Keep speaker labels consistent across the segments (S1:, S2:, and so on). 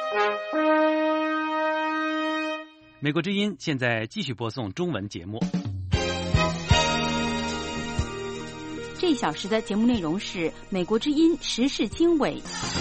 S1: 美国之音现在继续播送中文节目。
S2: 这一小时的节目内容是美国之音时事经纬。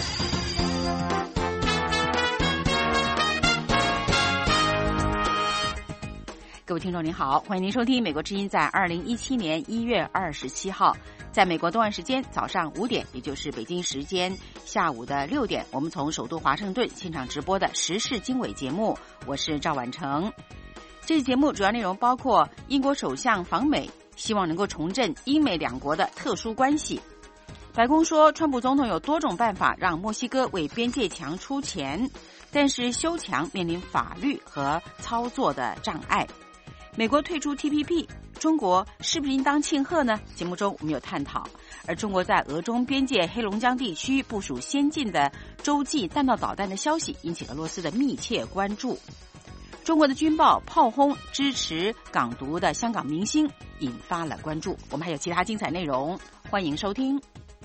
S2: 各位听众您好，欢迎您收听美国之音在2017年1月27号在美国东岸时间早上5点，也就是北京时间下午的6点，我们从首都华盛顿现场直播的时事经纬节目，我是赵婉成。这期节目主要内容包括英国首相访美，希望能够重振英美两国的特殊关系。白宫说，川普总统有多种办法让墨西哥为边界墙出钱，但是修墙面临法律和操作的障碍。美国退出 TPP， 中国是不是应当庆贺呢？节目中我们有探讨。而中国在俄中边界黑龙江地区部署先进的洲际弹道导弹的消息引起俄罗斯的密切关注。中国的军报炮轰支持港独的香港明星，引发了关注。我们还有其他精彩内容，欢迎收听。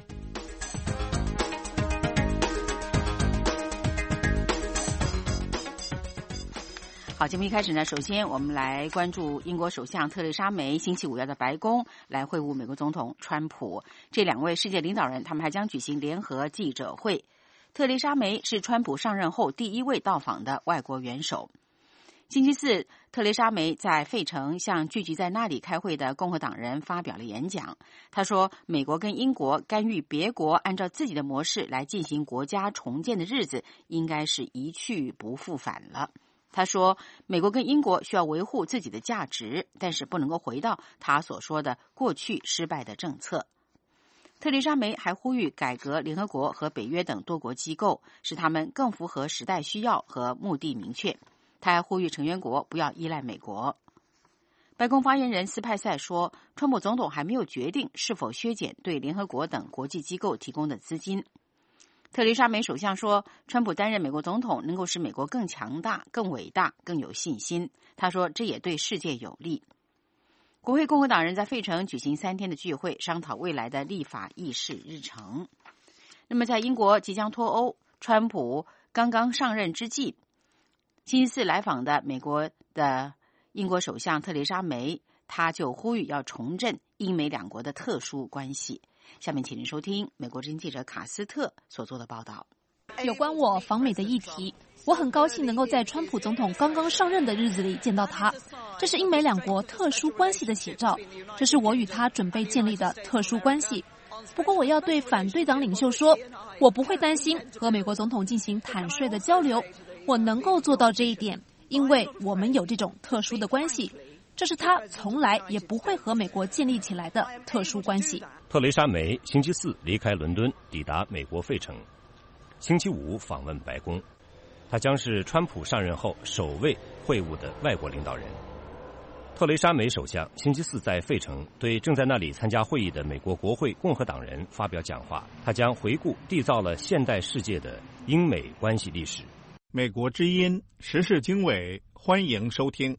S2: 好，节目一开始呢，首先我们来关注英国首相特蕾莎梅星期五要到白宫来会晤美国总统川普。这两位世界领导人，他们还将举行联合记者会。特蕾莎梅是川普上任后第一位到访的外国元首。星期四，特蕾莎梅在费城向聚集在那里开会的共和党人发表了演讲。他说，美国跟英国干预别国按照自己的模式来进行国家重建的日子，应该是一去不复返了。他说，美国跟英国需要维护自己的价值，但是不能够回到他所说的过去失败的政策。特蕾莎梅还呼吁改革联合国和北约等多国机构，使他们更符合时代需要和目的明确。他还呼吁成员国不要依赖美国。白宫发言人斯派塞说，川普总统还没有决定是否削减对联合国等国际机构提供的资金。特蕾莎梅首相说，川普担任美国总统能够使美国更强大、更伟大、更有信心。他说，这也对世界有利。国会共和党人在费城举行3天的聚会，商讨未来的立法议事日程。那么在英国即将脱欧，川普刚刚上任之际，星期四来访的美国的英国首相特蕾莎梅，他就呼吁要重振英美两国的特殊关系。下面请您收听美国之音记者卡斯特所做的报道。
S3: 有关我访美的议题，我很高兴能够在川普总统刚刚上任的日子里见到他。这是英美两国特殊关系的写照，这是我与他准备建立的特殊关系。不过我要对反对党领袖说，我不会担心和美国总统进行坦率的交流，我能够做到这一点，因为我们有这种特殊的关系。这是他从来也不会和美国建立起来的特殊关系。
S4: 特蕾莎梅星期四离开伦敦，抵达美国费城，星期五访问白宫。他将是川普上任后首位会晤的外国领导人。特蕾莎梅首相星期四在费城对正在那里参加会议的美国国会共和党人发表讲话，他将回顾缔造了现代世界的英美关系历史。
S5: 美国之音时事经纬，欢迎收听。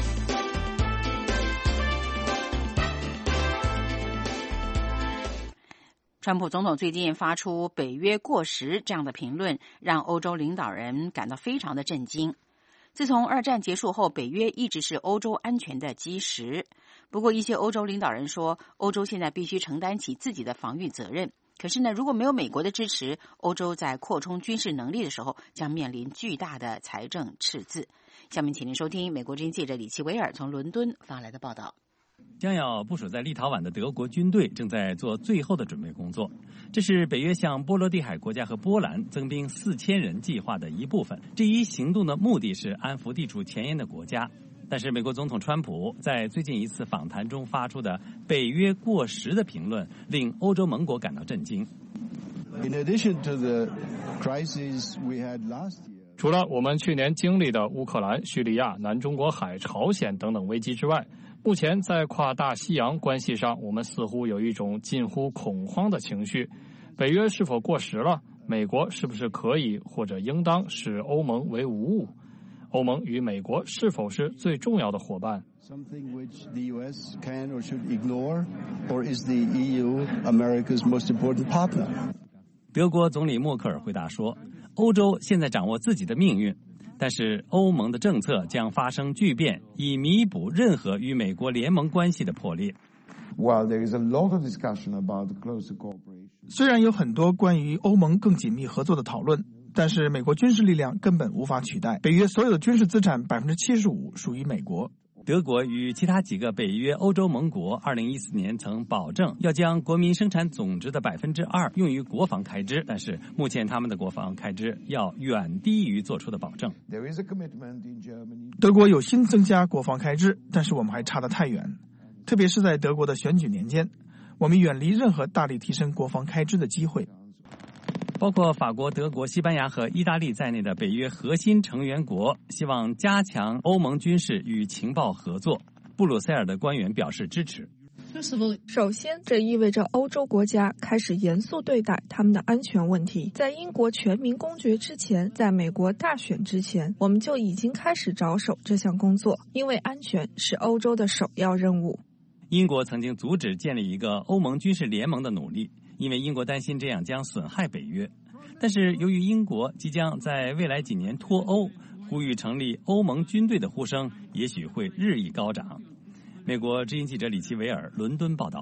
S2: 川普总统最近发出北约过时这样的评论，让欧洲领导人感到非常的震惊。自从2战结束后，北约一直是欧洲安全的基石。不过一些欧洲领导人说，欧洲现在必须承担起自己的防御责任。可是呢，如果没有美国的支持，欧洲在扩充军事能力的时候将面临巨大的财政赤字。下面请您收听美国之音记者李奇维尔从伦敦发来的报道。
S6: 将要部署在立陶宛的德国军队正在做最后的准备工作，这是北约向波罗的海国家和波兰增兵4000人计划的一部分。这一行动的目的是安抚地处前沿的国家。但是美国总统川普在最近一次访谈中发出的北约过时的评论，令欧洲盟国感到震惊。
S7: 除了我们去年经历的乌克兰、叙利亚、南中国海、朝鲜等等危机之外，目前在跨大西洋关系上，我们似乎有一种近乎恐慌的情绪。北约是否过时了？美国是不是可以或者应当视欧盟为无物？欧盟与美国是否是最重要的伙伴？
S8: Something which the U.S. can or should ignore, or is the EU America's most important partner?
S6: 德国总理默克尔回答说， 欧洲现在掌握自己的命运，但是欧盟的政策将发生巨变，以弥补任何与美国联盟关系的破裂。
S9: 虽然有很多关于欧盟更紧密合作的讨论，但是美国军事力量根本无法取代。北约所有的军事资产75%属于美国。
S6: 德国与其他几个北约欧洲盟国2014年曾保证要将国民生产总值的2%用于国防开支，但是目前他们的国防开支要远低于做出的保证。
S9: 德国有心增加国防开支，但是我们还差得太远，特别是在德国的选举年间，我们远离任何大力提升国防开支的机会。
S6: 包括法国、德国、西班牙和意大利在内的北约核心成员国希望加强欧盟军事与情报合作。布鲁塞尔的官员表示支持。
S10: 首先，这意味着欧洲国家开始严肃对待他们的安全问题。在英国全民公决之前，在美国大选之前，我们就已经开始着手这项工作，因为安全是欧洲的首要任务。
S6: 英国曾经阻止建立一个欧盟军事联盟的努力，因为英国担心这样将损害北约。但是由于英国即将在未来几年脱欧，呼吁成立欧盟军队的呼声也许会日益高涨。美国之音记者李奇维尔伦敦报道。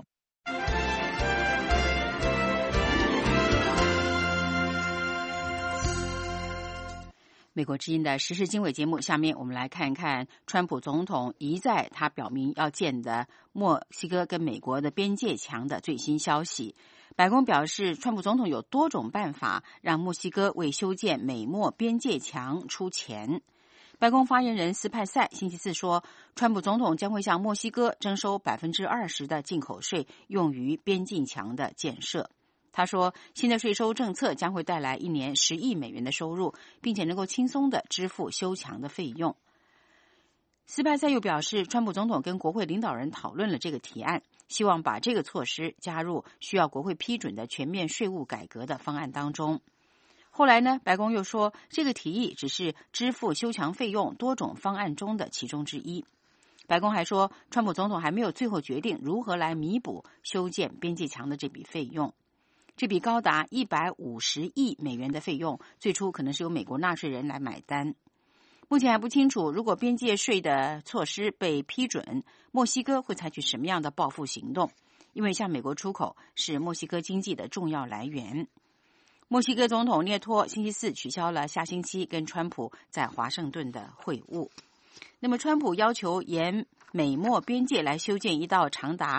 S2: 美国之音的时事经纬节目，下面我们来看看川普总统一再他表明要建的墨西哥跟美国的边界墙的最新消息。白宫表示，川普总统有多种办法让墨西哥为修建美墨边界墙出钱。白宫发言人斯派塞星期四说，川普总统将会向墨西哥征收20%的进口税，用于边境墙的建设。他说，新的税收政策将会带来1年10亿美元的收入，并且能够轻松地支付修墙的费用。斯派塞又表示，川普总统跟国会领导人讨论了这个提案，希望把这个措施加入需要国会批准的全面税务改革的方案当中。后来呢，白宫又说，这个提议只是支付修墙费用多种方案中的其中之一。白宫还说，川普总统还没有最后决定如何来弥补修建边界墙的这笔费用。这笔高达150亿美元的费用，最初可能是由美国纳税人来买单。目前还不清楚，如果边界税的措施被批准，墨西哥会采取什么样的报复行动，因为向美国出口是墨西哥经济的重要来源。墨西哥总统涅托星期四取消了下星期跟川普在华盛顿的会晤。那么川普要求沿美墨边界来修建一道长达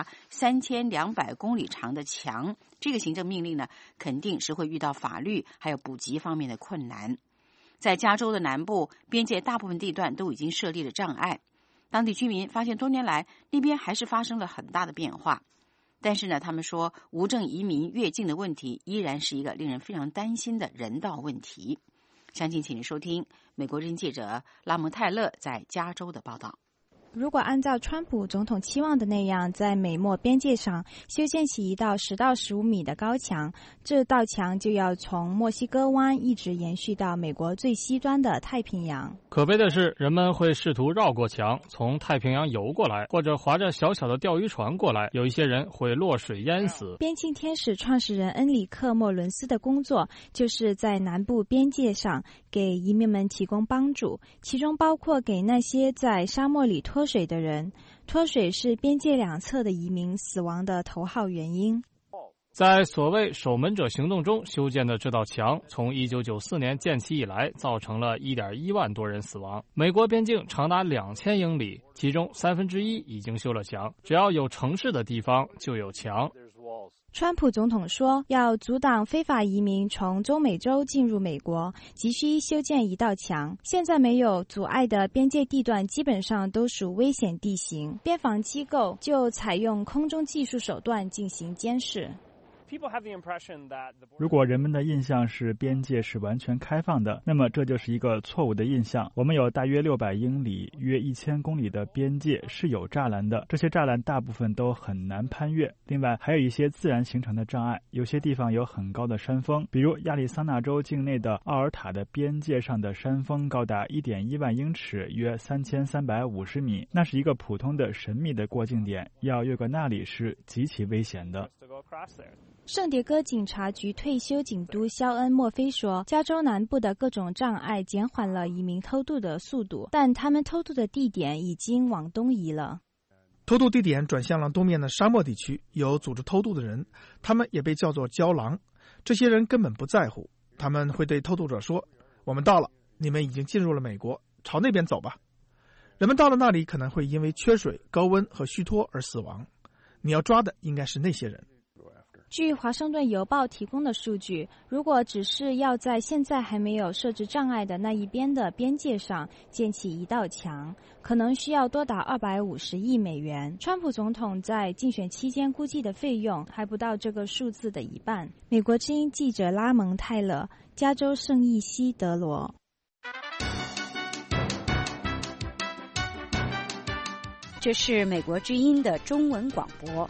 S2: 3200公里长的墙，这个行政命令呢，肯定是会遇到法律还有补给方面的困难。在加州的南部，边界大部分地段都已经设立了障碍，当地居民发现多年来那边还是发生了很大的变化。但是呢，他们说无证移民越境的问题依然是一个令人非常担心的人道问题。详情请您收听美国之音记者拉蒙泰勒在加州的报道。
S11: 如果按照川普总统期望的那样，在美墨边界上修建起一道10到15米的高墙，这道墙就要从墨西哥湾一直延续到美国最西端的太平洋。
S7: 可悲的是，人们会试图绕过墙，从太平洋游过来，或者划着小小的钓鱼船过来，有一些人会落水淹死。
S11: 边境天使创始人恩里克·莫伦斯的工作就是在南部边界上给移民们提供帮助，其中包括给那些在沙漠里脱水的人。脱水是边界两侧的移民死亡的头号原因。
S7: 在所谓守门者行动中修建的这道墙，从1994年建起以来，造成了1.1万多人死亡。美国边境长达2000英里，其中1/3已经修了墙。只要有城市的地方，就有墙。
S11: 川普总统说，要阻挡非法移民从中美洲进入美国，急需修建一道墙。现在没有阻碍的边界地段基本上都属危险地形，边防机构就采用空中技术手段进行监视。
S5: 如果人们的印象是边界是完全开放的，那么这就是一个错误的印象。我们有大约600英里、约1000公里的边界是有栅栏的，这些栅栏大部分都很难攀越。另外，还有一些自然形成的障碍，有些地方有很高的山峰，比如亚利桑那州境内的奥尔塔的边界上的山峰高达1.1万英尺，约3350米，那是一个普通的神秘的过境点，要越过那里是极其危险的。
S11: 圣迭戈警察局退休警督肖恩·墨菲说，加州南部的各种障碍减缓了移民偷渡的速度，但他们偷渡的地点已经往东移了。
S9: 偷渡地点转向了东面的沙漠地区，有组织偷渡的人，他们也被叫做郊狼。这些人根本不在乎，他们会对偷渡者说：“我们到了，你们已经进入了美国，朝那边走吧。”人们到了那里可能会因为缺水、高温和虚脱而死亡。你要抓的应该是那些人。
S11: 据华盛顿邮报提供的数据，如果只是要在现在还没有设置障碍的那一边的边界上建起一道墙，可能需要多达250亿美元。川普总统在竞选期间估计的费用还不到这个数字的一半。美国之音记者拉蒙·泰勒，加州圣伊西德罗。
S12: 这是美国之音的中文广播。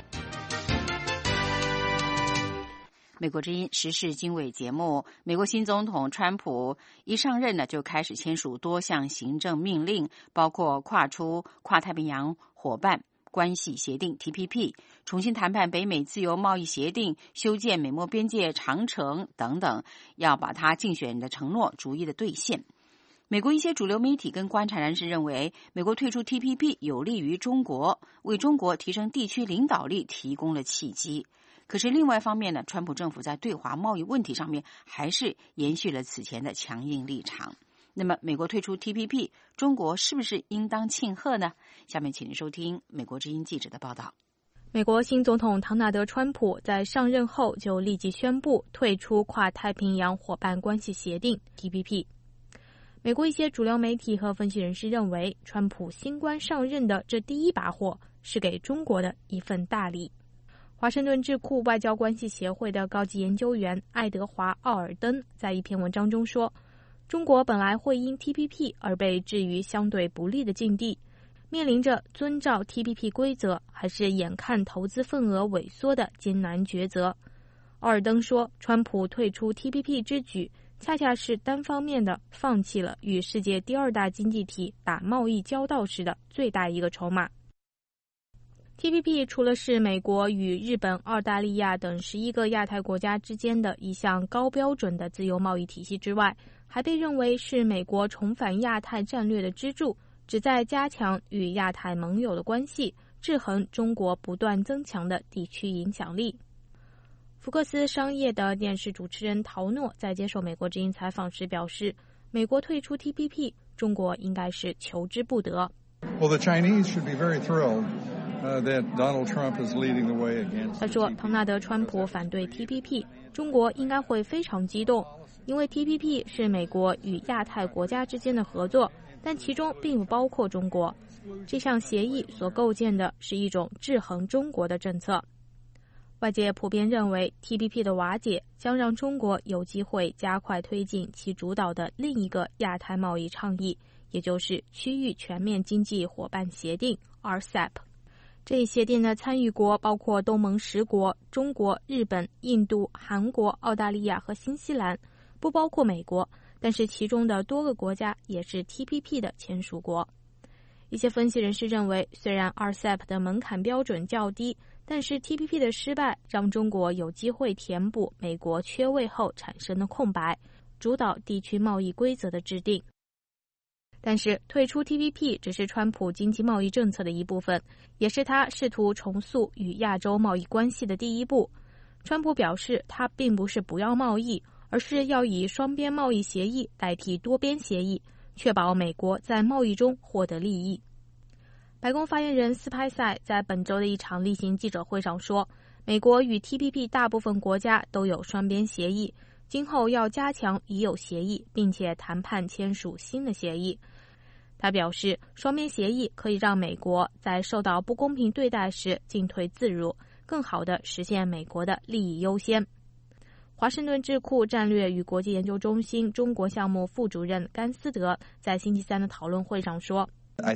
S2: 美国之音时事经纬节目，美国新总统川普一上任呢，就开始签署多项行政命令，包括跨出跨太平洋伙伴关系协定 TPP， 重新谈判北美自由贸易协定，修建美墨边界长城等等，要把他竞选的承诺逐一的兑现。美国一些主流媒体跟观察人士认为，美国退出 TPP 有利于中国，为中国提升地区领导力提供了契机。可是另外一方面呢，川普政府在对华贸易问题上面还是延续了此前的强硬立场。那么美国退出 TPP， 中国是不是应当庆贺呢？下面请您收听美国之音记者的报道。
S13: 美国新总统唐纳德·川普在上任后就立即宣布退出跨太平洋伙伴关系协定 TPP。美国一些主流媒体和分析人士认为，川普新官上任的这第一把火是给中国的一份大礼。华盛顿智库外交关系协会的高级研究员爱德华·奥尔登在一篇文章中说，中国本来会因 TPP 而被置于相对不利的境地，面临着遵照 TPP 规则还是眼看投资份额萎缩的艰难抉择。奥尔登说，川普退出 TPP 之举恰恰是单方面的放弃了与世界第二大经济体打贸易交道时的最大一个筹码。TPP 除了是美国与日本、澳大利亚等11个亚太国家之间的一项高标准的自由贸易体系之外，还被认为是美国重返亚太战略的支柱，旨在加强与亚太盟友的关系，制衡中国不断增强的地区影响力。福克斯商业的电视主持人陶诺在接受美国之音采访时表示，美国退出 TPP， 中国应该是求之不得。
S8: Well, the Chinese should be very thrilled.That Donald Trump is leading the way against.
S13: 他说，唐纳德·川普反对 TPP， 中国应该会非常激动，因为 TPP 是美国与亚太国家之间的合作，但其中并不包括中国。这项协议所构建的是一种制衡中国的政策。外界普遍认为 TPP 的瓦解将让中国有机会加快推进其主导的另一个亚太贸易倡议，也就是区域全面经济伙伴协定 RCEP。这一协定的参与国包括东盟10国、中国、日本、印度、韩国、澳大利亚和新西兰，不包括美国，但是其中的多个国家也是 TPP 的签署国。一些分析人士认为，虽然 RCEP 的门槛标准较低，但是 TPP 的失败让中国有机会填补美国缺位后产生的空白，主导地区贸易规则的制定。但是退出 TPP 只是川普经济贸易政策的一部分，也是他试图重塑与亚洲贸易关系的第一步。川普表示，他并不是不要贸易，而是要以双边贸易协议代替多边协议，确保美国在贸易中获得利益。白宫发言人斯派塞在本周的一场例行记者会上说，美国与 TPP 大部分国家都有双边协议，今后要加强已有协议，并且谈判签署新的协议。他表示，双边协议可以让美国在受到不公平对待时进退自如，更好地实现美国的利益优先。华盛顿智库战略与国际研究中心中国项目副主任甘思德在星期三的讨论会上说，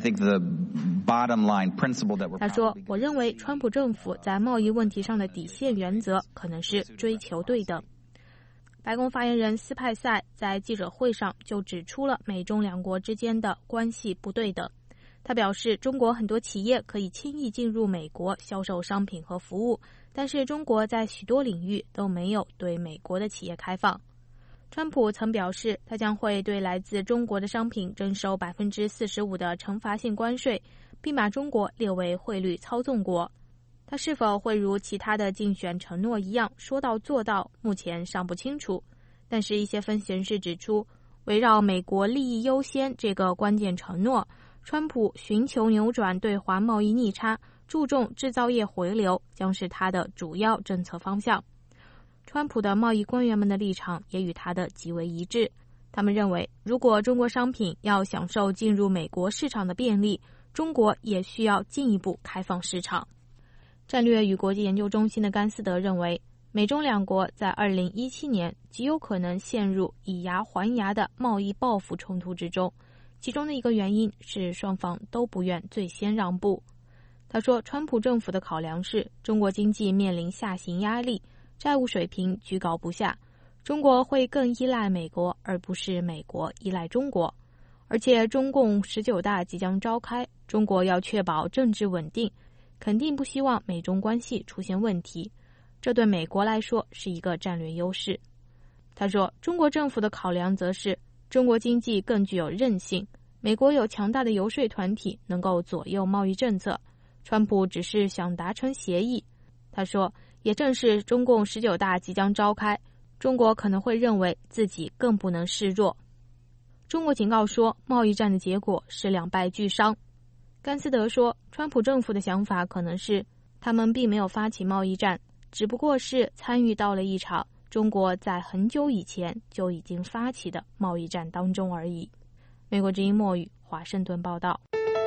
S13: 他说，我认为川普政府在贸易问题上的底线原则可能是追求对等。白宫发言人斯派塞在记者会上就指出了美中两国之间的关系不对等。他表示，中国很多企业可以轻易进入美国销售商品和服务， 但是中国在许多领域都没有对美国的企业开放。川普曾表示，他将会对来自中国的商品征收45%的惩罚性关税，并把中国列为汇率操纵国。他是否会如其他的竞选承诺一样说到做到，目前尚不清楚。但是一些分析人士指出，围绕美国利益优先这个关键承诺，川普寻求扭转对华贸易逆差，注重制造业回流，将是他的主要政策方向。川普的贸易官员们的立场也与他的极为一致，他们认为，如果中国商品要享受进入美国市场的便利，中国也需要进一步开放市场。战略与国际研究中心的甘斯德认为，美中两国在2017年极有可能陷入以牙还牙的贸易报复冲突之中，其中的一个原因是双方都不愿最先让步。他说，川普政府的考量是中国经济面临下行压力，债务水平居高不下，中国会更依赖美国，而不是美国依赖中国。而且中共19大即将召开，中国要确保政治稳定，肯定不希望美中关系出现问题，这对美国来说是一个战略优势。他说，中国政府的考量则是中国经济更具有韧性，美国有强大的游说团体能够左右贸易政策，川普只是想达成协议。他说，也正是中共19大即将召开，中国可能会认为自己更不能示弱。中国警告说，贸易战的结果是两败俱伤。甘斯德说，川普政府的想法可能是，他们并没有发起贸易战，只不过是参与到了一场中国在很久以前就已经发起的贸易战当中而已。美国之音墨雨，华盛顿报道。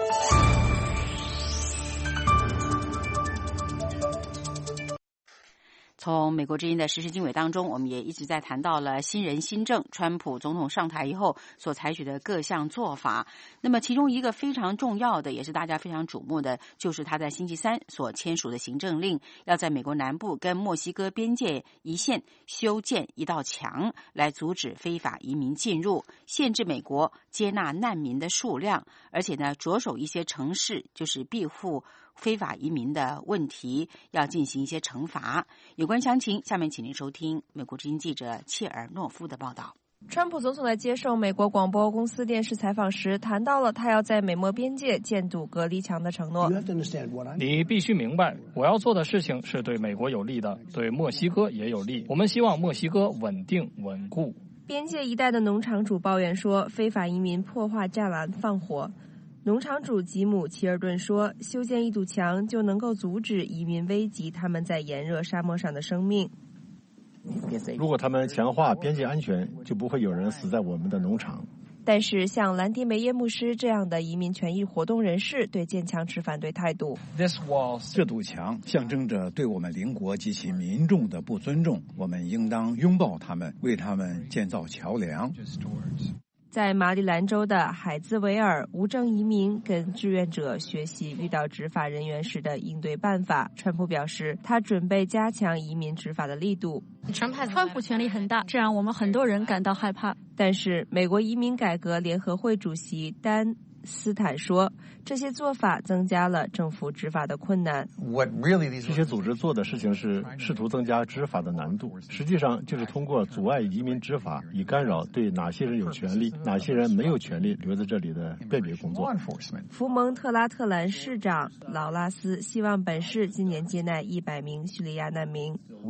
S2: 从美国之音的时事经纬当中，我们也一直在谈到了新人新政，川普总统上台以后所采取的各项做法。那么其中一个非常重要的，也是大家非常瞩目的，就是他在星期三所签署的行政令，要在美国南部跟墨西哥边界一线修建一道墙，来阻止非法移民进入，限制美国接纳难民的数量，而且呢，着手一些城市就是庇护非法移民的问题，要进行一些惩罚。有关详情，下面请您收听美国之音记者切尔诺夫的报道。
S14: 川普总统在接受美国广播公司电视采访时，谈到了他要在美墨边界建堵隔离墙的承诺。
S7: 你必须明白，我要做的事情是对美国有利的，对墨西哥也有利。我们希望墨西哥稳定稳固。
S14: 边界一带的农场主抱怨说，非法移民破坏栅栏放火。农场主吉姆·齐尔顿说，修建一堵墙就能够阻止移民危及他们在炎热沙漠上的生命。
S15: 如果他们强化边界安全，就不会有人死在我们的农场。
S14: 但是像兰迪梅耶牧师这样的移民权益活动人士对建墙持反对态度。
S16: 这堵墙象征着对我们邻国及其民众的不尊重，我们应当拥抱他们，为他们建造桥梁。
S14: 在马里兰州的海兹维尔，无证移民跟志愿者学习遇到执法人员时的应对办法。川普表示，他准备加强移民执法的力度。
S17: 川普权力很大，这让我们很多人感到害怕。
S14: 但是，美国移民改革联合会主席丹斯坦说，这些做法增加了政府执法的困难。
S15: 这些组织做的事情是试图增加执法的难度，实际上就是通过阻碍移民执法，以干扰对哪些人有权利、哪些人没有权利留在这里的辨别工作。
S14: 福蒙特拉特兰市长劳拉斯希望本市今年接纳100名叙利亚难民。
S7: 我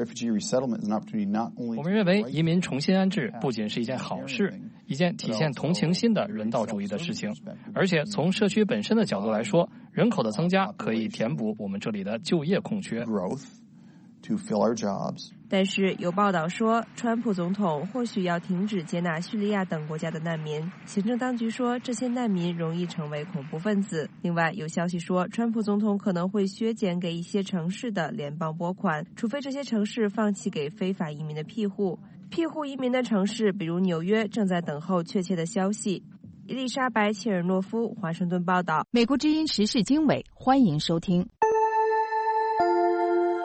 S7: 们认为移民重新安置不仅是一件好事，一件体现同情心的人道主义的事情，而且从社区本身的角度来说，人口的增加可以填补我们这里的就业空缺。
S14: 但是有报道说，川普总统或许要停止接纳叙利亚等国家的难民。行政当局说，这些难民容易成为恐怖分子。另外，有消息说，川普总统可能会削减给一些城市的联邦拨款，除非这些城市放弃给非法移民的庇护。庇护移民的城市，比如纽约，正在等候确切的消息。伊丽莎白·切尔诺夫，华盛顿报道。
S18: 美国之音时事经纬，欢迎收听。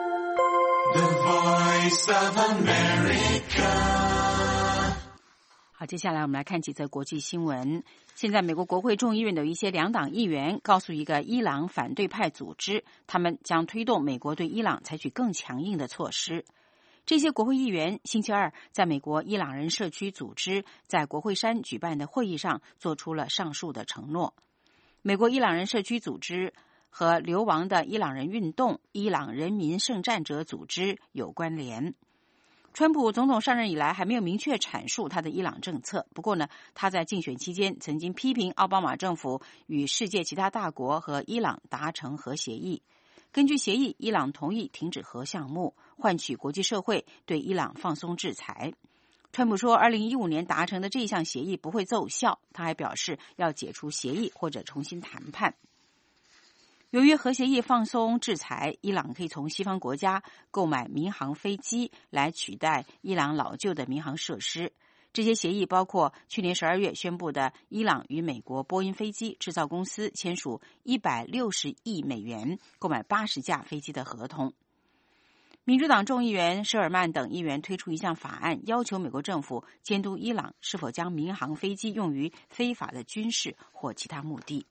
S19: The Voice of America.
S2: 好，接下来我们来看几则国际新闻。现在美国国会众议院的一些两党议员告诉一个伊朗反对派组织，他们将推动美国对伊朗采取更强硬的措施。这些国会议员星期二在美国伊朗人社区组织在国会山举办的会议上做出了上述的承诺。美国伊朗人社区组织和流亡的伊朗人运动伊朗人民圣战者组织有关联。川普总统上任以来还没有明确阐述他的伊朗政策，不过呢，他在竞选期间曾经批评奥巴马政府与世界其他大国和伊朗达成核协议。根据协议，伊朗同意停止核项目，换取国际社会对伊朗放松制裁。川普说2015年达成的这项协议不会奏效，他还表示要解除协议或者重新谈判。由于核协议放松制裁，伊朗可以从西方国家购买民航飞机来取代伊朗老旧的民航设施。这些协议包括去年12月宣布的伊朗与美国波音飞机制造公司签署160亿美元购买80架飞机的合同。民主党众议员舍尔曼等议员推出一项法案，要求美国政府监督伊朗是否将民航飞机用于非法的军事或其他目的。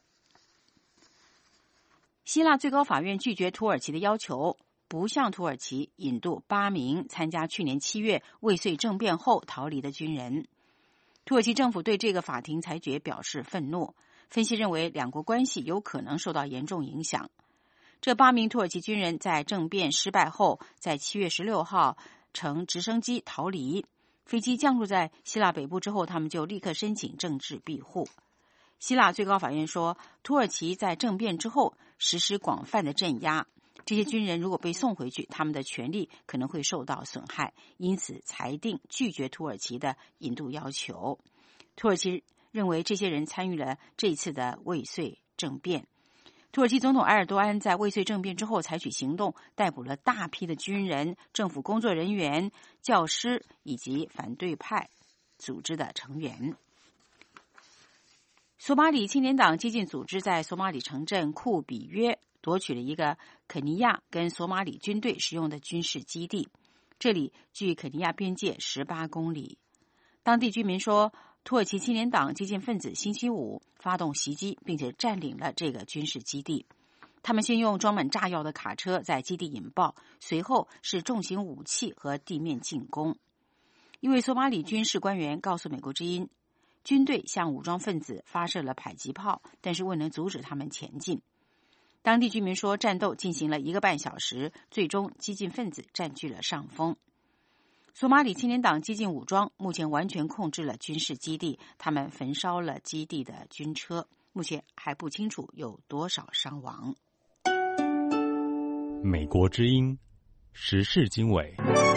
S2: 希腊最高法院拒绝土耳其的要求，不向土耳其引渡8名参加去年7月未遂政变后逃离的军人。土耳其政府对这个法庭裁决表示愤怒，分析认为两国关系有可能受到严重影响。这8名土耳其军人在政变失败后，在7月16号乘直升机逃离。飞机降落在希腊北部之后，他们就立刻申请政治庇护。希腊最高法院说，土耳其在政变之后实施广泛的镇压，这些军人如果被送回去，他们的权利可能会受到损害，因此裁定拒绝土耳其的引渡要求。土耳其认为这些人参与了这一次的未遂政变。土耳其总统埃尔多安在未遂政变之后采取行动，逮捕了大批的军人、政府工作人员、教师以及反对派组织的成员。索马里青年党激进组织在索马里城镇库比约夺取了一个肯尼亚跟索马里军队使用的军事基地，这里距肯尼亚边界18公里。当地居民说，土耳其青年党激进分子星期五发动袭击，并且占领了这个军事基地。他们先用装满炸药的卡车在基地引爆，随后是重型武器和地面进攻。一位索马里军事官员告诉美国之音，军队向武装分子发射了迫击炮，但是未能阻止他们前进。当地居民说，战斗进行了1个半小时，最终激进分子占据了上风。索马里青年党激进武装目前完全控制了军事基地，他们焚烧了基地的军车，目前还不清楚有多少伤亡。
S4: 美国之音时事经纬。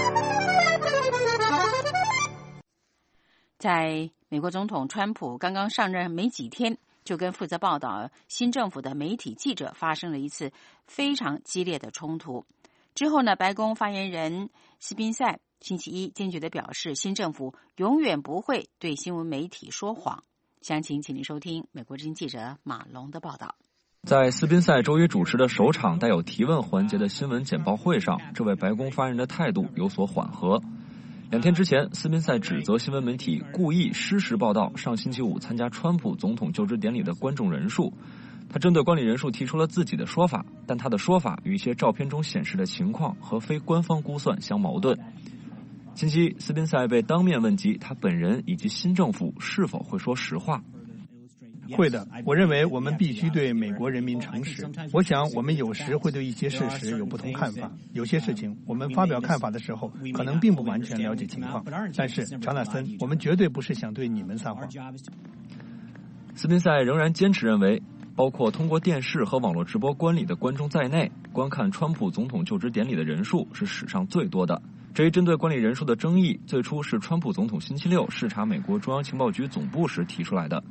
S2: 在美国总统川普刚刚上任没几天，就跟负责报道新政府的媒体记者发生了一次非常激烈的冲突。之后呢，白宫发言人斯宾塞星期一坚决地表示，新政府永远不会对新闻媒体说谎。详情请您收听美国之音记者马龙的报道。
S19: 在斯宾塞周一主持的首场带有提问环节的新闻简报会上，这位白宫发言人的态度有所缓和。2天之前，斯宾塞指责新闻媒体故意失实报道上星期五参加川普总统就职典礼的观众人数。他针对观礼人数提出了自己的说法，但他的说法与一些照片中显示的情况和非官方估算相矛盾。星期一，斯宾塞被当面问及他本人以及新政府是否会说实话。
S9: 会的，我认为我们必须对美国人民诚实。我想我们有时会对一些事实有不同看法，有些事情我们发表看法的时候可能并不完全了解情况，但是查纳森，我们绝对不是想对你们撒谎。
S19: 斯宾塞仍然坚持认为，包括通过电视和网络直播观礼的观众在内，观看川普总统就职典礼的人数是史上最多的。这一针对观礼人数的争议，最初是川普总统星期六视察美国中央情报局总部时提出来的。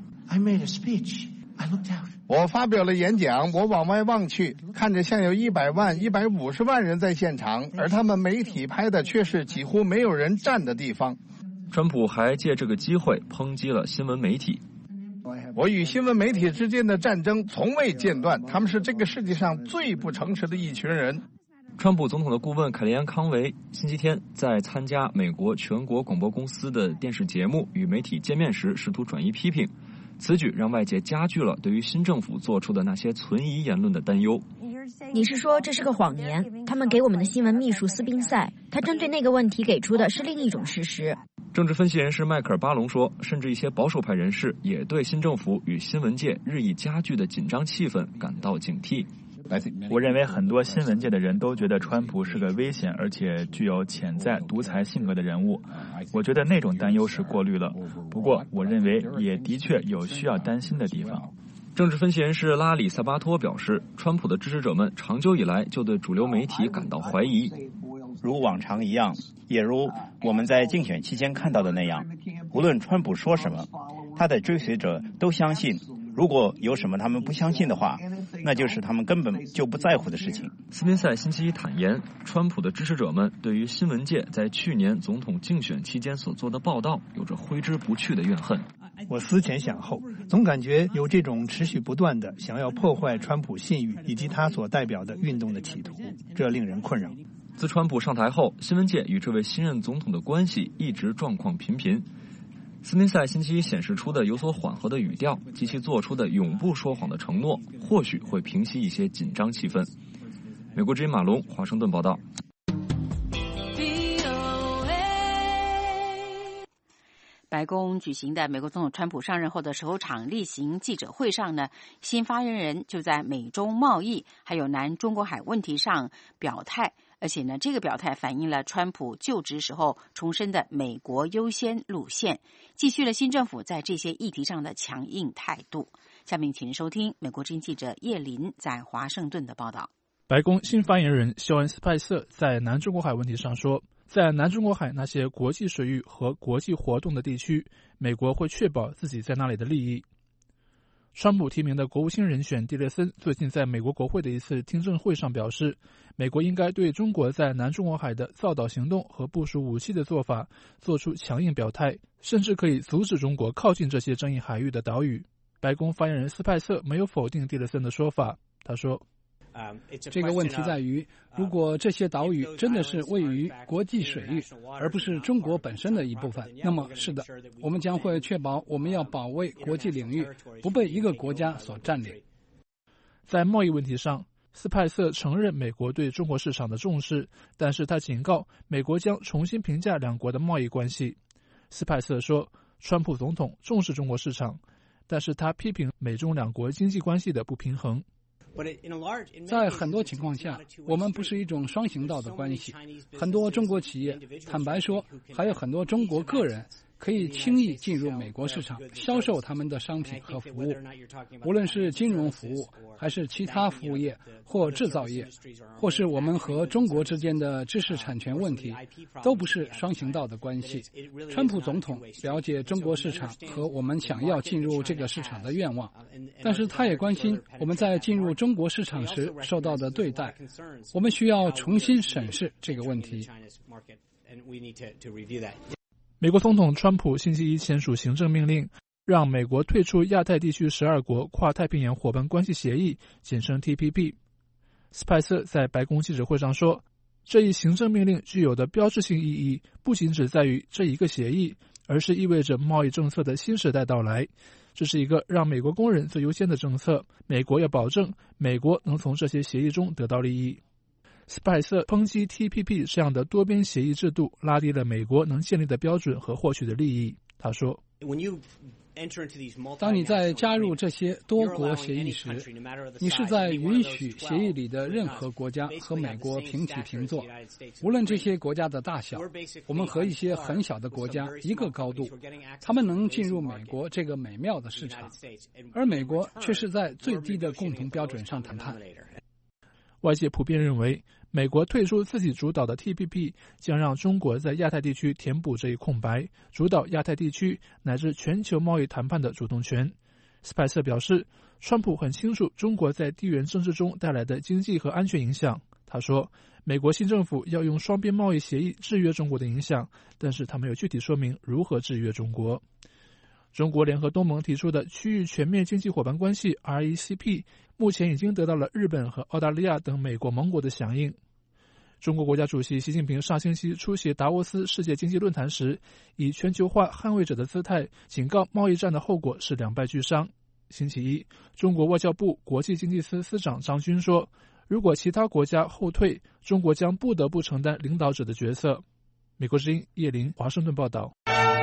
S20: 我发表了演讲，我往外望去，看着像有100万、150万人在现场，而他们媒体拍的却是几乎没有人站的地方。
S19: 川普还借这个机会抨击了新闻媒体。
S20: 我与新闻媒体之间的战争从未间断，他们是这个世界上最不诚实的一群人。
S19: 川普总统的顾问凯利安·康维星期天在参加美国全国广播公司的电视节目与媒体见面时，试图转移批评，此举让外界加剧了对于新政府做出的那些存疑言论的担忧。
S21: 你是说这是个谎言？他们给我们的新闻秘书斯宾塞，他针对那个问题给出的是另一种事实。
S19: 政治分析人士迈克尔·巴隆说，甚至一些保守派人士也对新政府与新闻界日益加剧的紧张气氛感到警惕。
S5: 我认为很多新闻界的人都觉得川普是个危险而且具有潜在独裁性格的人物。我觉得那种担忧是过滤了，不过我认为也的确有需要担心的地方。
S19: 政治分析人士拉里·萨巴托表示，川普的支持者们长久以来就对主流媒体感到怀疑。
S22: 如往常一样，也如我们在竞选期间看到的那样，无论川普说什么，他的追随者都相信。如果有什么他们不相信的话，那就是他们根本就不在乎的事情。
S19: 斯宾塞星期一坦言，川普的支持者们对于新闻界在去年总统竞选期间所做的报道有着挥之不去的怨恨。
S9: 我思前想后，总感觉有这种持续不断的想要破坏川普信誉以及他所代表的运动的企图，这令人困扰。
S19: 自川普上台后，新闻界与这位新任总统的关系一直状况频频。斯宾塞星期一显示出的有所缓和的语调及其做出的永不说谎的承诺，或许会平息一些紧张气氛。美国之音马龙华盛顿报道。
S2: 白宫举行的美国总统川普上任后的首场例行记者会上呢，新发言人就在美中贸易还有南中国海问题上表态，而且呢，这个表态反映了川普就职时候重申的美国优先路线，继续了新政府在这些议题上的强硬态度。下面请收听美国之音记者叶林在华盛顿的报道。
S23: 白宫新发言人肖恩·斯派瑟在南中国海问题上说，在南中国海那些国际水域和国际活动的地区，美国会确保自己在那里的利益。川普提名的国务卿人选蒂勒森最近在美国国会的一次听证会上表示，美国应该对中国在南中国海的造岛行动和部署武器的做法做出强硬表态，甚至可以阻止中国靠近这些争议海域的岛屿。白宫发言人斯派瑟没有否定蒂勒森的说法，他说，
S24: 这个问题在于，如果这些岛屿真的是位于国际水域，而不是中国本身的一部分，那么是的，我们将会确保我们要保卫国际领域不被一个国家所占领。
S23: 在贸易问题上，斯派瑟承认美国对中国市场的重视，但是他警告美国将重新评价两国的贸易关系。斯派瑟说，川普总统重视中国市场，但是他批评美中两国经济关系的不平衡。
S24: 在很多情况下，我们不是一种双行道的关系。很多中国企业，坦白说，还有很多中国个人可以轻易进入美国市场，销售他们的商品和服务，无论是金融服务，还是其他服务业或制造业，或是我们和中国之间的知识产权问题，都不是双行道的关系。川普总统了解中国市场和我们想要进入这个市场的愿望，但是他也关心我们在进入中国市场时受到的对待。我们需要重新审视这个问题。
S23: 美国总统川普星期一签署行政命令，让美国退出亚太地区12国跨太平洋伙伴关系协议，简称 TPP。 斯派瑟在白宫记者会上说，这一行政命令具有的标志性意义不仅只在于这一个协议，而是意味着贸易政策的新时代到来。这是一个让美国工人最优先的政策，美国要保证美国能从这些协议中得到利益。斯派瑟抨击 TPP 这样的多边协议制度拉低了美国能建立的标准和获取的利益。他说，
S24: 当你在加入这些多国协议时，你是在允许协议里的任何国家和美国平起平坐，无论这些国家的大小。我们和一些很小的国家一个高度，他们能进入美国这个美妙的市场，而美国却是在最低的共同标准上谈判。
S23: 外界普遍认为，美国退出自己主导的 TPP 将让中国在亚太地区填补这一空白，主导亚太地区乃至全球贸易谈判的主动权。斯派瑟表示，川普很清楚中国在地缘政治中带来的经济和安全影响。他说，美国新政府要用双边贸易协议制约中国的影响，但是他没有具体说明如何制约中国。中国联合东盟提出的区域全面经济伙伴关系 RCEP 目前已经得到了日本和澳大利亚等美国盟国的响应。 中国国家主席习近平上星期出席达沃斯世界经济论坛时，以全球化捍卫者的姿态警告贸易战的后果是两败俱伤。星期一，中国外交部国际经济司司长张军说，如果其他国家后退，中国将不得不承担领导者的角色。美国之音叶林华盛顿报道。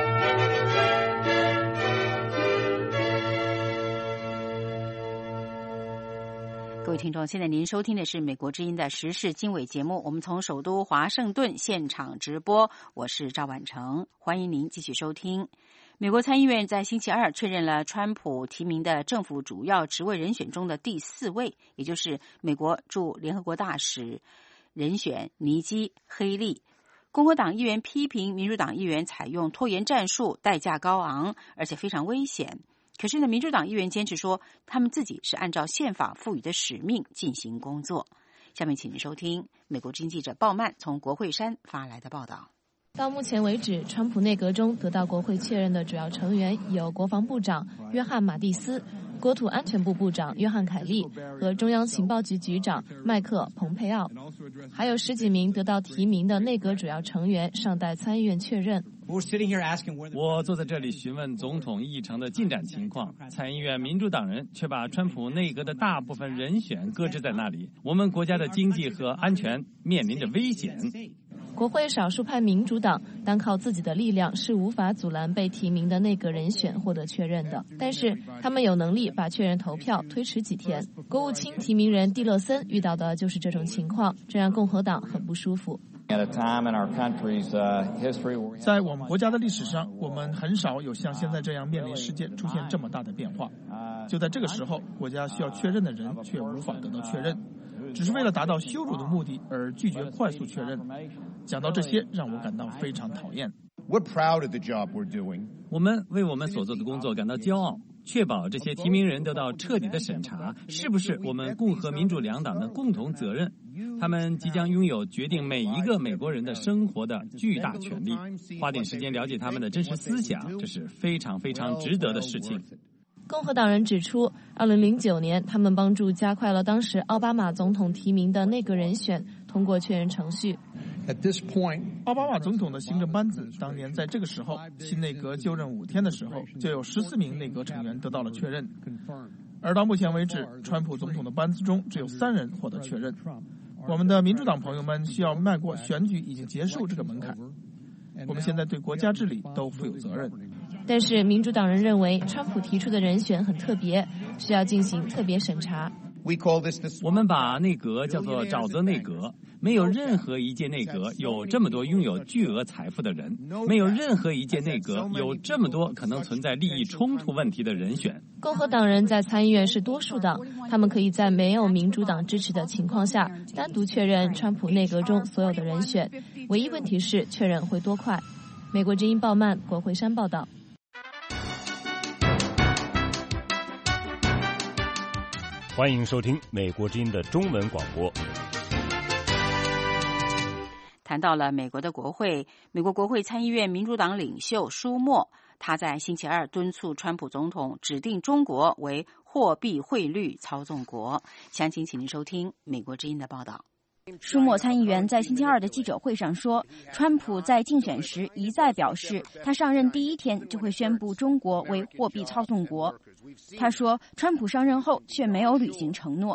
S2: 各位听众，现在您收听的是美国之音的时事经纬节目，我们从首都华盛顿现场直播，我是赵婉成，欢迎您继续收听。美国参议院在星期二确认了川普提名的政府主要职位人选中的第4位，也就是美国驻联合国大使人选尼基·黑利。共和党议员批评民主党议员采用拖延战术，代价高昂，而且非常危险。可是呢，民主党议员坚持说，他们自己是按照宪法赋予的使命进行工作。下面请您收听美国之音记者鲍曼从国会山发来的报道。
S1: 到目前为止，川普内阁中得到国会确认的主要成员有国防部长约翰·马蒂斯、国土安全部部长约翰·凯利和中央情报局局长麦克·蓬佩奥，还有10几名得到提名的内阁主要成员尚待参议院确认。
S3: 我坐在这里询问总统议程的进展情况，参议院民主党人却把川普内阁的大部分人选搁置在那里，我们国家的经济和安全面临着危险。
S1: 国会少数派民主党单靠自己的力量是无法阻拦被提名的内阁人选获得确认的，但是他们有能力把确认投票推迟几天。国务卿提名人蒂勒森遇到的就是这种情况，这让共和党很不舒服。
S9: 在我们国家的历史上，我们很少有像现在这样面临事件出现这么大的变化。就在这个时候，国家需要确认的人却无法得到确认，只是为了达到羞辱的目的而拒绝快速确认。讲到这些，让我感到非常讨厌。
S3: 我们为我们所做的工作感到骄傲，确保这些提名人得到彻底的审查，是不是我们共和民主两党的共同责任？他们即将拥有决定每一个美国人的生活的巨大权利。花点时间了解他们的真实思想，这是非常非常值得的事情。
S1: 共和党人指出，2009年他们帮助加快了当时奥巴马总统提名的内阁人选通过确认程序。
S9: 奥巴马总统的行政班子当年在这个时候，新内阁就任5天的时候，就有14名内阁成员得到了确认，而到目前为止，川普总统的班子中只有3人获得确认。我们的民主党朋友们需要迈过选举已经结束这个门槛。我们现在对国家治理都负有责任。
S1: 但是民主党人认为川普提出的人选很特别，需要进行特别审查。
S3: 我们把内阁叫做沼泽内阁，没有任何一届内阁有这么多拥有巨额财富的人，没有任何一届内阁有这么多可能存在利益冲突问题的人选。
S1: 共和党人在参议院是多数党，他们可以在没有民主党支持的情况下单独确认川普内阁中所有的人选，唯一问题是确认会多快。美国之音鲍曼国会山报道。
S4: 欢迎收听美国之音的中文广播。
S2: 谈到了美国的国会，美国国会参议院民主党领袖舒默，他在星期二敦促川普总统指定中国为货币汇率操纵国。详情请您收听美国之音的报道。
S11: 舒默参议员在星期二的记者会上说，川普在竞选时一再表示，他上任第1天就会宣布中国为货币操纵国。他说，川普上任后却没有履行承诺。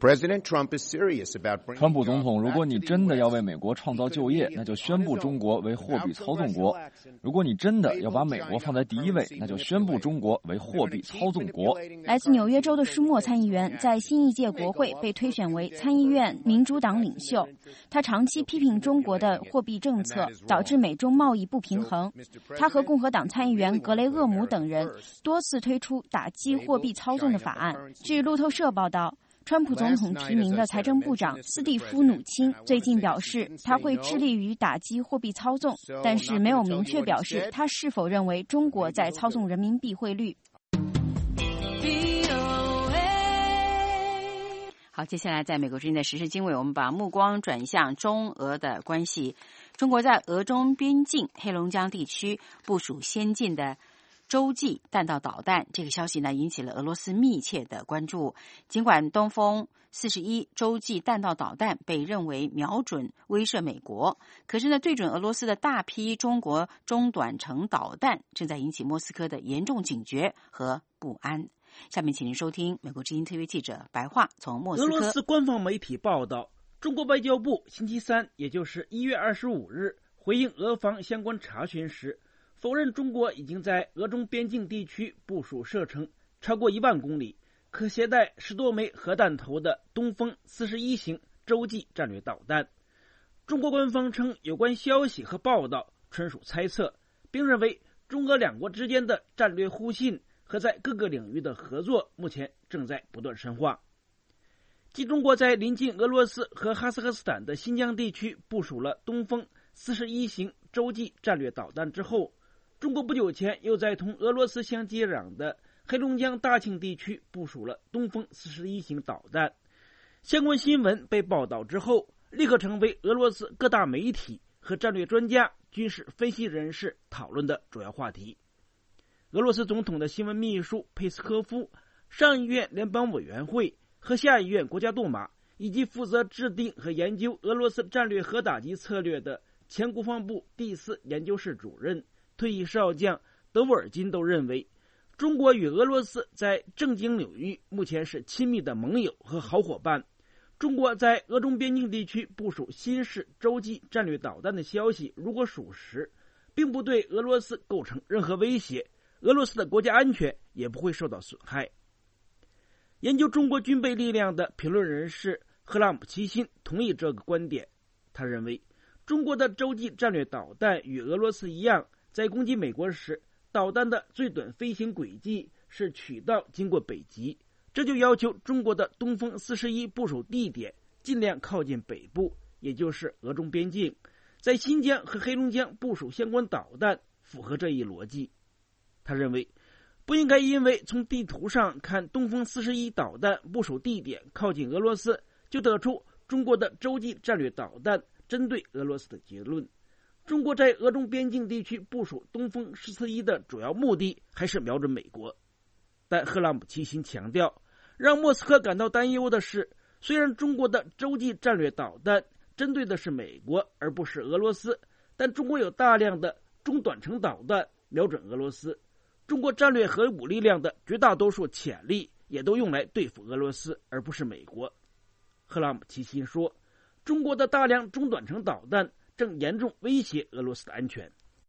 S19: 川普总统，如果你真的要为美国创造就业，那就宣布中国为货币操纵国；如果你真的要把美国放在第1位，那就宣布中国为货币操纵国。
S11: 来自纽约州的舒默参议员在新一届国会被推选为参议院民主党领袖。他长期批评中国的货币政策，导致美中贸易不平衡。他和共和党参议员格雷厄姆等人多次推出打击货币操纵的法案。据路透社报道，川普总统提名的财政部长斯蒂夫·努钦最近表示，他会致力于打击货币操纵，但是没有明确表示他是否认为中国在操纵人民币汇率。
S2: 好，接下来在美国之音的时事经纬，我们把目光转向中俄的关系。中国在俄中边境黑龙江地区部署先进的洲际弹道导弹。这个消息呢，引起了俄罗斯密切的关注。尽管东风41洲际弹道导弹被认为瞄准威慑美国，可是呢，对准俄罗斯的大批中国中短程导弹正在引起莫斯科的严重警觉和不安。下面请您收听美国之音特约记者白桦从莫斯科。
S6: 俄罗斯官方媒体报道，中国外交部星期三，也就是1月25日，回应俄方相关查询时，否认中国已经在俄中边境地区部署射程超过1万公里、可携带10多枚核弹头的东风41型洲际战略导弹。中国官方称，有关消息和报道纯属猜测，并认为中俄两国之间的战略互信和在各个领域的合作目前正在不断深化。继中国在临近俄罗斯和哈萨克斯坦的新疆地区部署了东风41型洲际战略导弹之后，中国不久前又在同俄罗斯相接壤的黑龙江大庆地区部署了东风41型导弹。相关新闻被报道之后，立刻成为俄罗斯各大媒体和战略专家、军事分析人士讨论的主要话题。俄罗斯总统的新闻秘书佩斯科夫、上议院联邦委员会和下议院国家杜马，以及负责制定和研究俄罗斯战略核打击策略的前国防部第4研究室主任、退役少将德沃尔金都认为，中国与俄罗斯在政经领域目前是亲密的盟友和好伙伴。中国在俄中边境地区部署新式洲际战略导弹的消息如果属实，并不对俄罗斯构成任何威胁，俄罗斯的国家安全也不会受到损害。研究中国军备力量的评论人士赫拉姆齐辛同意这个观点。他认为，中国的洲际战略导弹与俄罗斯一样，在攻击美国时，导弹的最短飞行轨迹是曲道经过北极，这就要求中国的东风41部署地点尽量靠近北部，也就是俄中边境。在新疆和黑龙江部署相关导弹符合这一逻辑。他认为，不应该因为从地图上看东风41导弹部署地点靠近俄罗斯，就得出中国的洲际战略导弹针对俄罗斯的结论。中国在俄中边境地区部署东风41的主要目的还是瞄准美国。但赫拉姆齐辛强调，让莫斯科感到担忧的是，虽然中国的洲际战略导弹针对的是美国而不是俄罗斯，但中国有大量的中短程导弹瞄准俄罗斯。中国战略核武力量的绝大多数潜力也都用来对付俄罗斯，而不是美国。赫拉姆齐辛说，中国的大量中短程导弹正严重威胁俄罗斯的安全。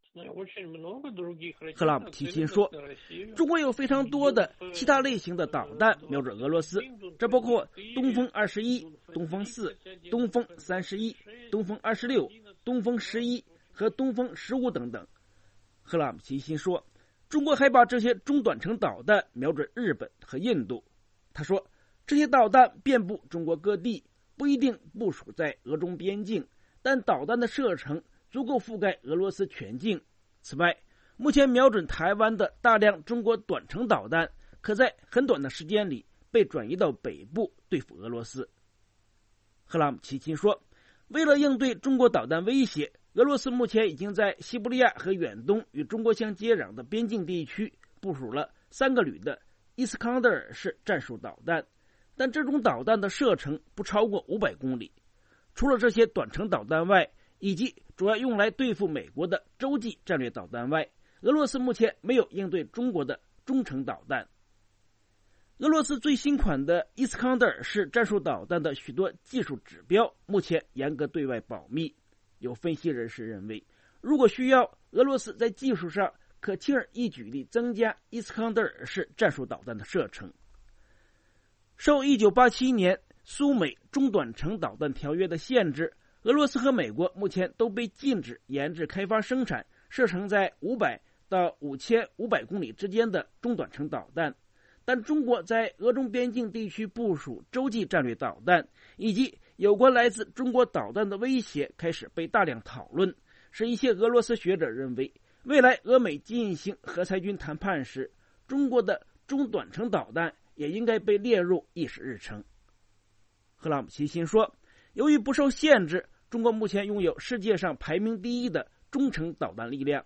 S6: 赫拉姆齐辛说，中国有非常多的其他类型的导弹瞄准俄罗斯，这包括东风21、东风4、东风31、东风26、东风11和东风15等等。赫拉姆齐辛说，中国还把这些中短程导弹瞄准日本和印度。他说，这些导弹遍布中国各地，不一定部署在俄中边境，但导弹的射程足够覆盖俄罗斯全境。此外，目前瞄准台湾的大量中国短程导弹，可在很短的时间里被转移到北部对付俄罗斯。赫拉姆齐辛说，为了应对中国导弹威胁，俄罗斯目前已经在西伯利亚和远东与中国相接壤的边境地区部署了3个旅的伊斯康德尔式战术导弹，但这种导弹的射程不超过500公里。除了这些短程导弹外，以及主要用来对付美国的洲际战略导弹外，俄罗斯目前没有应对中国的中程导弹。俄罗斯最新款的伊斯康德尔式战术导弹的许多技术指标目前严格对外保密。有分析人士认为，如果需要，俄罗斯在技术上可轻而易举地增加伊斯康德尔式战术导弹的射程。受1987年苏美中短程导弹条约的限制，俄罗斯和美国目前都被禁止研制、开发、生产射程在500到5500公里之间的中短程导弹。但中国在俄中边境地区部署洲际战略导弹，以及有关来自中国导弹的威胁开始被大量讨论，使一些俄罗斯学者认为，未来俄美进行核裁军谈判时，中国的中短程导弹也应该被列入议事日程。赫拉姆齐辛说，由于不受限制，中国目前拥有世界上排名第1的中程导弹力量，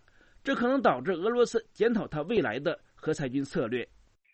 S6: 这可能导致俄罗斯检讨它未来的核裁军策略。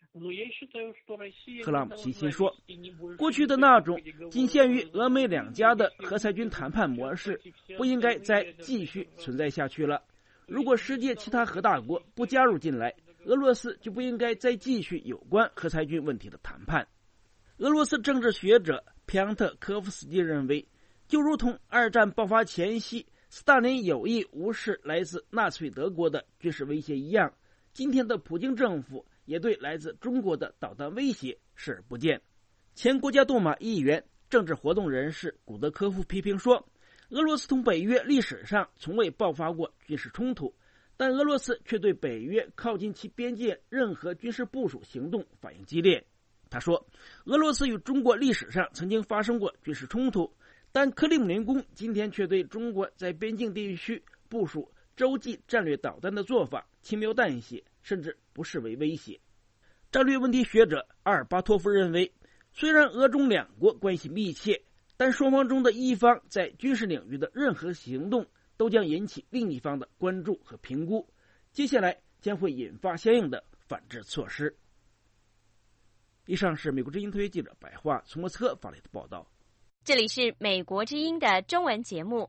S6: 克拉姆齐钦说，过去的那种仅限于俄美两家的核裁军谈判模式不应该再继续存在下去了。如果世界其他核大国不加入进来，俄罗斯就不应该再继续有关核裁军问题的谈判。俄罗斯政治学者皮昂特科夫斯基认为，就如同二战爆发前夕斯大林有意无视来自纳粹德国的军事威胁一样，今天的普京政府也对来自中国的导弹威胁视而不见。前国家杜马议员、政治活动人士古德科夫批评说，俄罗斯同北约历史上从未爆发过军事冲突，但俄罗斯却对北约靠近其边界任何军事部署行动反应激烈。他说，俄罗斯与中国历史上曾经发生过军事冲突，但克里姆林宫今天却对中国在边境地区部署洲际战略导弹的做法轻描淡写，甚至不视为威胁。战略问题学者阿尔巴托夫认为，虽然俄中两国关系密切，但双方中的一方在军事领域的任何行动都将引起另一方的关注和评估，接下来将会引发相应的反制措施。以上是美国之音特约记者白桦从莫斯科发来的报道。
S8: 这里是美国之音的中文节目。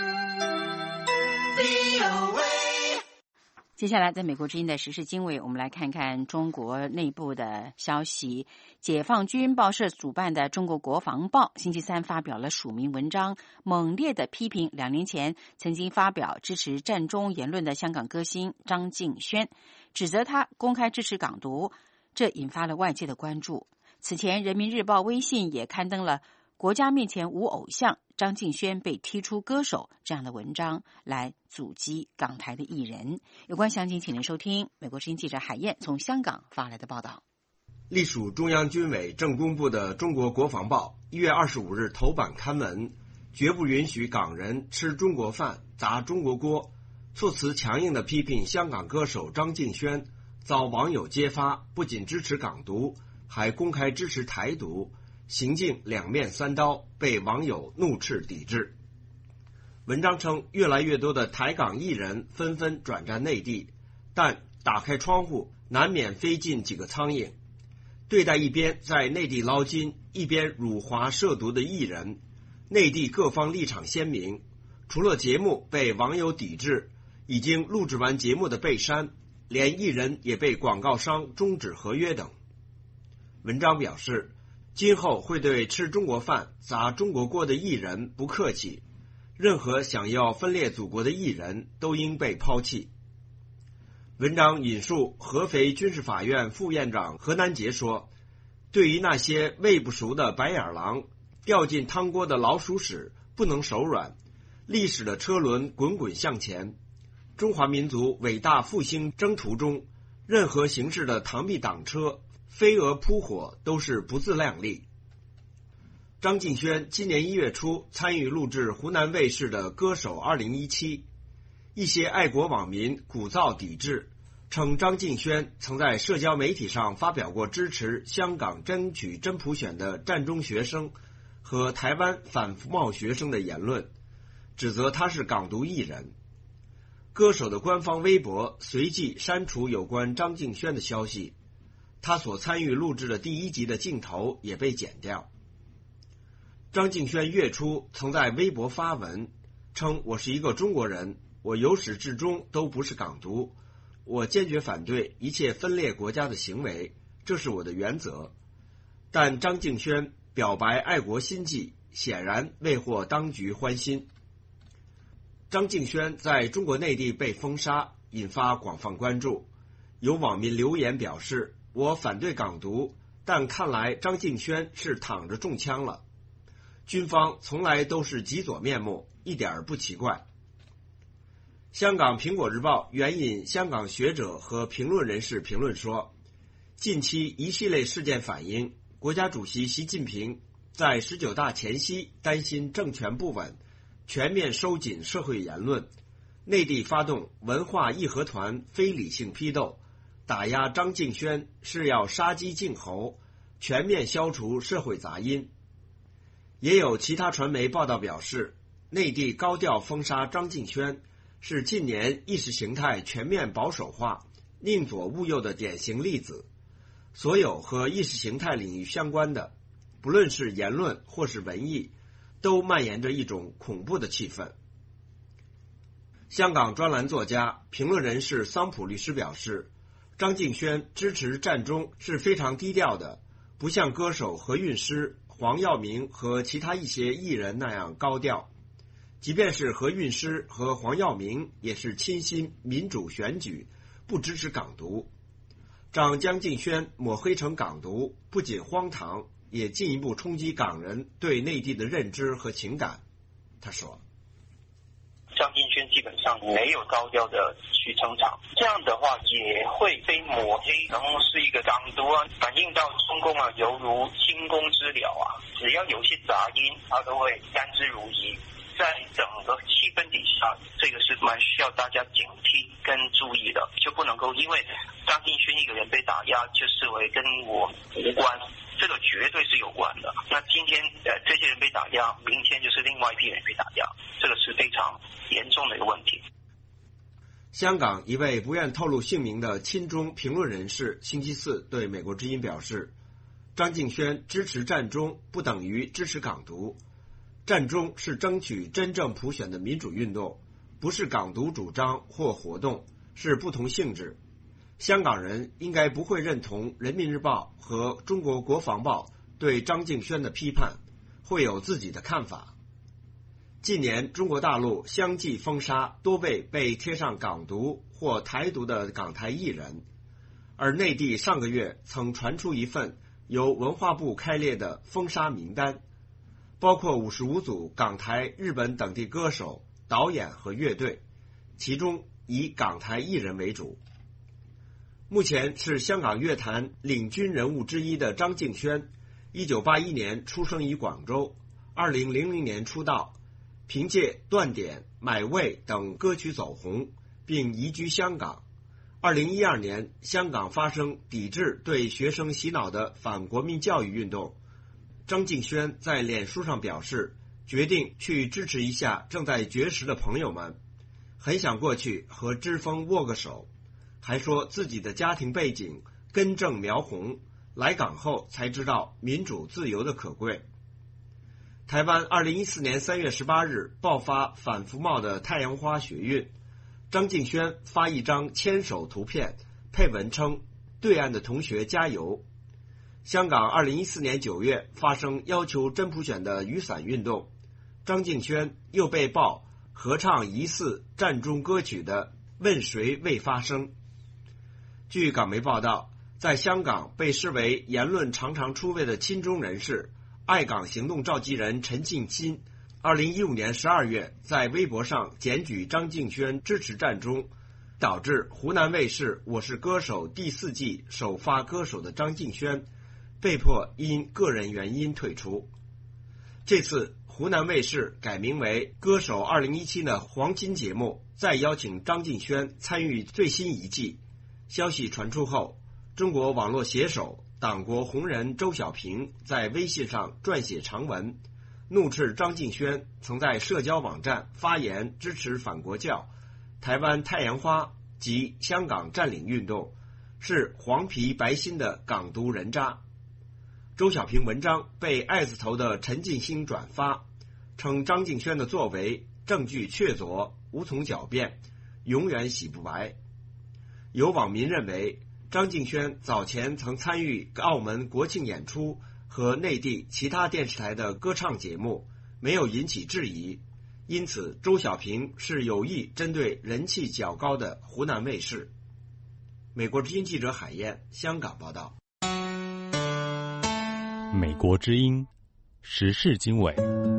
S2: 接下来在美国之音的时事经纬，我们来看看中国内部的消息。解放军报社主办的中国国防报星期三发表了署名文章，猛烈的批评2年前曾经发表支持战中言论的香港歌星张敬轩，指责他公开支持港独，这引发了外界的关注。此前人民日报微信也刊登了国家面前无偶像，张敬轩被踢出歌手这样的文章，来阻击港台的艺人。有关详情请您收听美国之音记者海燕从香港发来的报道。
S10: 隶属中央军委正公布的中国国防报1月25日头版刊文，绝不允许港人吃中国饭砸中国锅，措辞强硬地批评香港歌手张敬轩遭网友揭发不仅支持港独，还公开支持台独，行径两面三刀，被网友怒斥抵制。文章称，越来越多的台港艺人纷纷转战内地，但打开窗户难免飞进几个苍蝇。对待一边在内地捞金，一边辱华涉毒的艺人，内地各方立场鲜明。除了节目被网友抵制，已经录制完节目的被删，连艺人也被广告商终止合约等。文章表示，今后会对吃中国饭砸中国锅的艺人不客气，任何想要分裂祖国的艺人都应被抛弃。文章引述合肥军事法院副院长何南杰说，对于那些喂不熟的白眼狼，掉进汤锅的老鼠屎不能手软，历史的车轮滚滚向前，中华民族伟大复兴征途中，任何形式的螳臂挡车、飞蛾扑火都是不自量力。张敬轩今年1月初参与录制湖南卫视的《歌手2017》，一些爱国网民鼓噪抵制，称张敬轩曾在社交媒体上发表过支持香港争取真普选的战中学生和台湾反服贸学生的言论，指责他是港独艺人。歌手的官方微博随即删除有关张敬轩的消息，他所参与录制的第1集的镜头也被剪掉。张敬轩月初曾在微博发文称，我是一个中国人，我由始至终都不是港独，我坚决反对一切分裂国家的行为，这是我的原则。但张敬轩表白爱国心迹，显然未获当局欢心。张敬轩在中国内地被封杀，引发广泛关注。有网民留言表示，我反对港独，但看来张敬轩是躺着中枪了。军方从来都是极左面目，一点不奇怪。香港苹果日报援引香港学者和评论人士评论说，近期一系列事件反映，国家主席习近平在19大前夕担心政权不稳，全面收紧社会言论，内地发动文化义和团非理性批斗，打压张敬轩是要杀鸡儆猴，全面消除社会杂音。也有其他传媒报道表示，内地高调封杀张敬轩是近年意识形态全面保守化、宁左勿右的典型例子。所有和意识形态领域相关的，不论是言论或是文艺，都蔓延着一种恐怖的气氛。香港专栏作家、评论人士桑普律师表示，张敬轩支持战中是非常低调的，不像歌手何韵诗、黄耀明和其他一些艺人那样高调。即便是何韵诗和黄耀明，也是倾心民主选举，不支持港独。将张敬轩抹黑成港独，不仅荒唐，也进一步冲击港人对内地的认知和情感。他说，
S12: 张敬轩基本上没有高调的去撑场，这样的话也会被抹黑，然后是一个港独啊，反映到中共啊，犹如惊弓之鸟啊，只要有些杂音，他都会甘之如饴。在整个气氛底下，这个是蛮需要大家警惕跟注意的，就不能够因为张敬轩一个人被打压，就视为跟我无关，这个绝对是有关的。那今天这些人被打压，明天就是另外一批人被打压，这个是非常严重的一个问题。
S10: 香港一位不愿透露姓名的亲中评论人士星期四对美国之音表示，张敬轩支持战中不等于支持港独，战中是争取真正普选的民主运动，不是港独主张或活动，是不同性质。香港人应该不会认同人民日报和中国国防报对张敬轩的批判，会有自己的看法。近年中国大陆相继封杀多位被贴上港独或台独的港台艺人，而内地上个月曾传出一份由文化部开列的封杀名单，包括55组港台、日本等地歌手、导演和乐队，其中以港台艺人为主。目前是香港乐坛领军人物之一的张敬轩，1981年出生于广州，2000年出道，凭借《断点》《买位》等歌曲走红，并移居香港。2012年，香港发生抵制对学生洗脑的反国民教育运动，张敬轩在脸书上表示，决定去支持一下正在绝食的朋友们，很想过去和知风握个手，还说自己的家庭背景根正苗红，来港后才知道民主自由的可贵。台湾2014年3月18日爆发反服贸的太阳花学运，张敬轩发一张牵手图片，配文称对岸的同学加油。香港2014年9月发生要求真普选的雨伞运动，张敬轩又被曝合唱疑似战中歌曲的问谁未发声。据港媒报道，在香港被视为言论常常出位的亲中人士爱港行动召集人陈庆钦2015年12月在微博上检举张敬轩支持战中，导致湖南卫视《我是歌手》第4季首发歌手的张敬轩被迫因个人原因退出。这次湖南卫视改名为歌手2017的黄金节目，再邀请张敬轩参与最新一季。消息传出后，中国网络写手、党国红人周小平在微信上撰写长文，怒斥张敬轩曾在社交网站发言支持反国教、台湾太阳花及香港占领运动，是黄皮白心的港独人渣。周小平文章被爱字头的陈进兴转发，称张敬轩的作为证据确凿，无从狡辩，永远洗不白。有网民认为，张敬轩早前曾参与澳门国庆演出和内地其他电视台的歌唱节目，没有引起质疑，因此周小平是有意针对人气较高的湖南卫视。美国之音记者海燕香港报道。
S4: 美国之音时事经纬。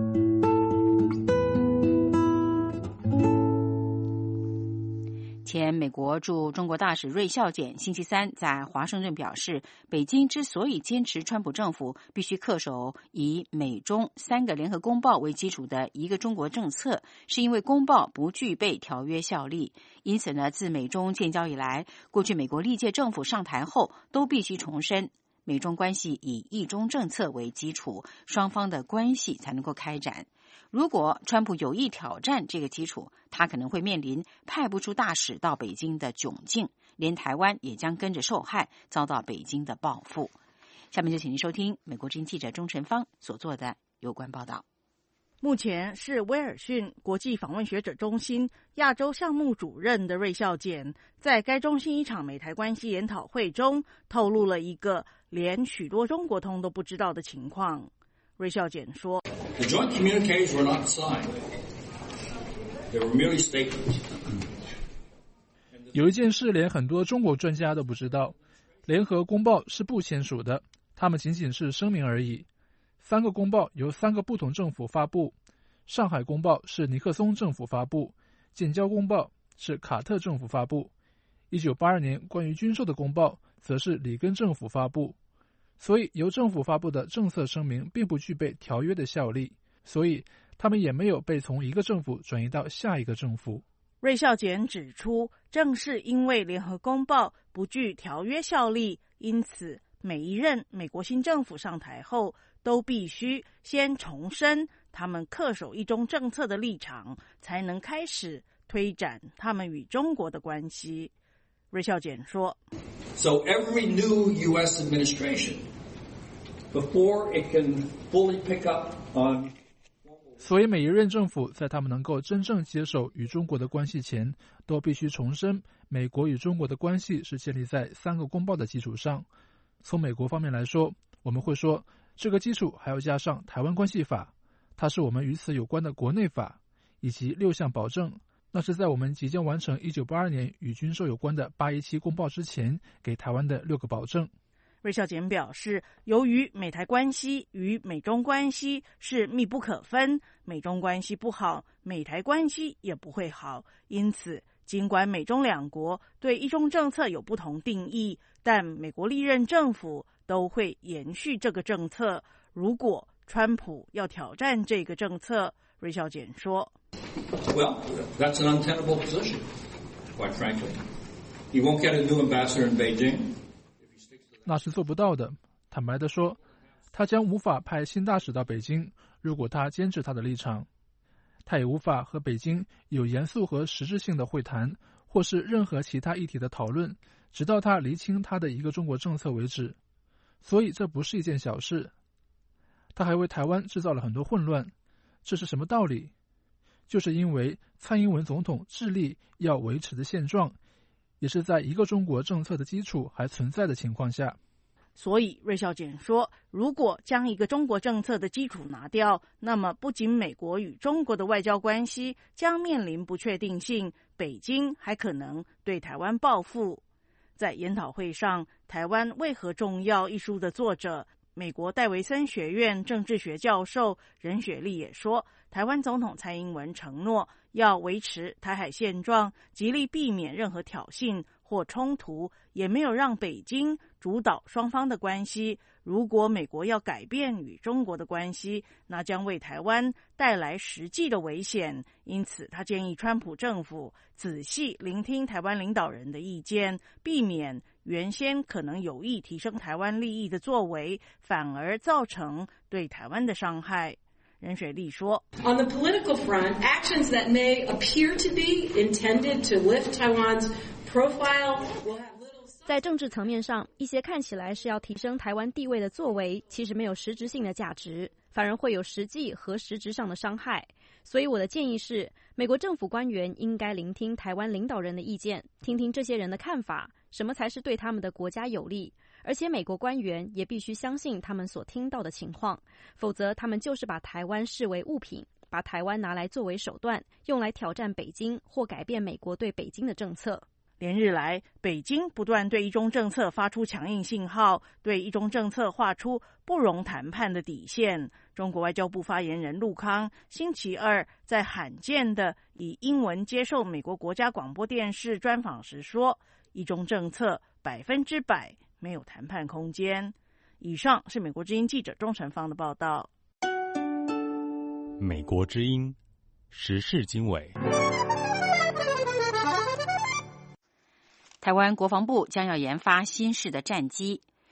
S2: 前美国驻中国大使瑞孝俭星期三在华盛顿表示，北京之所以坚持川普政府必须恪守以美中3个联合公报为基础的一个中国政策，是因为公报不具备条约效力。因此呢，自美中建交以来，过去美国历届政府上台后都必须重申， 美中关系以一中政策为基础，双方的关系才能够开展。如果川普有意挑战这个基础，他可能会面临派不出大使到北京的窘境，连台湾也将跟着受害，遭到北京的报复。下面就请您收听美国之音记者钟晨芳所做的有关报道。
S13: 目前是威尔逊国际访问学者中心亚洲项目主任的瑞孝简，在该中心一场美台关系研讨会中透露了一个连许多中国通都不知道的情况。瑞孝简说
S15: The joint communiques were not signed. They were merely statements.
S23: 有一件事连很多中国专家都不知道，联合公报是不签署的，他们仅仅是声明而已。3个公报由3个不同政府发布，上海公报是尼克松政府发布，建交公报是卡特政府发布，1982年关于军售的公报则是里根政府发布。所以由政府发布的政策声明并不具备条约的效力，所以他们也没有被从一个政府转移到下一个政府。
S13: 瑞孝简指出，正是因为联合公报不具条约效力，因此每一任美国新政府上台后都必须先重申他们恪守一中政策的立场，才能开始推展他们与中国的关系。瑞孝简说
S15: So every new U.S. administration, before it can fully pick up on
S23: 所以每一任政府在他们能够真正接手与中国的关系前，都必须重申美国与中国的关系是建立在3个公报的基础上。从美国方面来说，我们会说这个基础还要加上台湾关系法，它是我们与此有关的国内法，以及6项保证，那是在我们即将完成1982年与军售有关的817公报之前给台湾的6个保证。
S13: 瑞孝简表示，由于美台关系与美中关系是密不可分，美中关系不好，美台关系也不会好，因此尽管美中两国对一中政策有不同定义，但美国历任政府都会延续这个政策。如果川普要挑战这个政策，瑞孝简说
S15: Well, that's an untenable position, quite frankly. You won't get a new ambassador in Beijing.
S23: 那是做不到的。坦白地说，他将无法派新大使到北京，如果他坚持他的立场。他也无法和北京有严肃和实质性的会谈，或是任何其他议题的讨论，直到他厘清他的一个中国政策为止。所以这不是一件小事。他还为台湾制造了很多混乱，这是什么道理？就是因为蔡英文总统致力要维持的现状，也是在一个中国政策的基础还存在的情况下。
S13: 所以瑞孝简说，如果将一个中国政策的基础拿掉，那么不仅美国与中国的外交关系将面临不确定性，北京还可能对台湾报复。在研讨会上，《台湾为何重要》一书的作者美国戴维森学院政治学教授任雪莉也说，台湾总统蔡英文承诺要维持台海现状，极力避免任何挑衅或冲突，也没有让北京主导双方的关系。如果美国要改变与中国的关系，那将为台湾带来实际的危险。因此他建议川普政府仔细聆听台湾领导人的意见，避免原先可能有意提升台湾利益的作为，反而造成对台湾的伤害。任雪莉说
S16: On the political front, actions that may appear to be intended to lift Taiwan's profile will have little...
S17: 在政治层面上，一些看起来是要提升台湾地位的作为，其实没有实质性的价值，反而会有实际和实质上的伤害。所以我的建议是，美国政府官员应该聆听台湾领导人的意见，听听这些人的看法，什么才是对他们的国家有利。而且美国官员也必须相信他们所听到的情况，否则他们就是把台湾视为物品，把台湾拿来作为手段，用来挑战北京或改变美国对北京的政策。
S13: 连日来，北京不断对一中政策发出强硬信号，对一中政策画出不容谈判的底线。中国外交部发言人陆康星期二在罕见的以英文接受美国国家广播电视专访时说，一中政策100%没有谈判空间。以上是美国之音记者钟晨芳的报道。
S4: 美国之音时事经纬。
S2: 台湾国防部将要研发新式的战机。